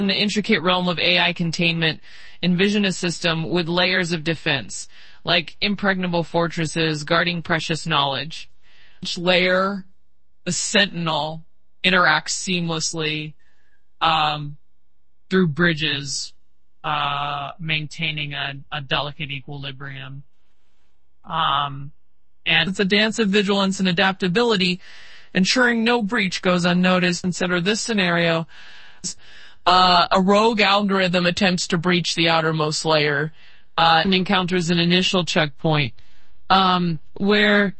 In the intricate realm of AI containment, envision a system with layers of defense, like impregnable fortresses guarding precious knowledge. Each layer, the sentinel, interacts seamlessly through bridges, maintaining a delicate equilibrium. And it's a dance of vigilance and adaptability, ensuring no breach goes unnoticed. Consider this scenario. A rogue algorithm attempts to breach the outermost layer and encounters an initial checkpoint where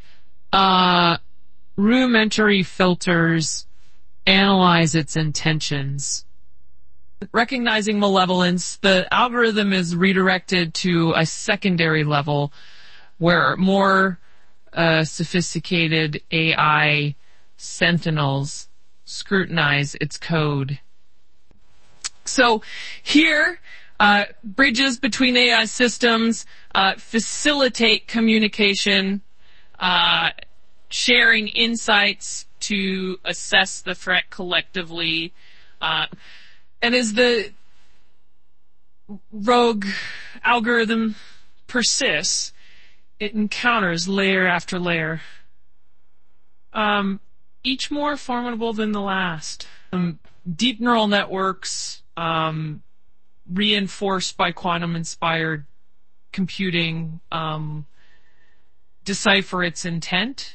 rudimentary filters analyze its intentions. Recognizing malevolence, the algorithm is redirected to a secondary level where more sophisticated AI sentinels scrutinize its code. So here, bridges between AI systems facilitate communication, sharing insights to assess the threat collectively. And as the rogue algorithm persists, it encounters layer after layer, each more formidable than the last. Deep neural networks, reinforced by quantum-inspired computing, decipher its intent.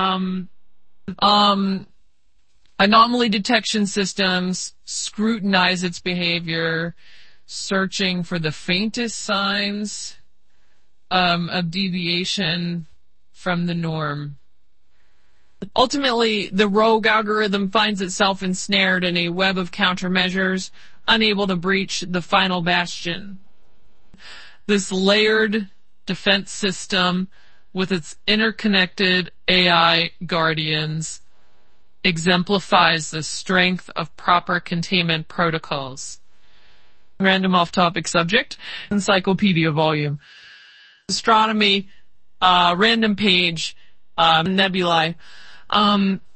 Anomaly detection systems scrutinize its behavior, searching for the faintest signs of deviation from the norm. Ultimately, the rogue algorithm finds itself ensnared in a web of countermeasures, unable to breach the final bastion. This layered defense system, with its interconnected AI guardians, exemplifies the strength of proper containment protocols. Random off-topic subject, encyclopedia volume. Astronomy, random page, nebulae.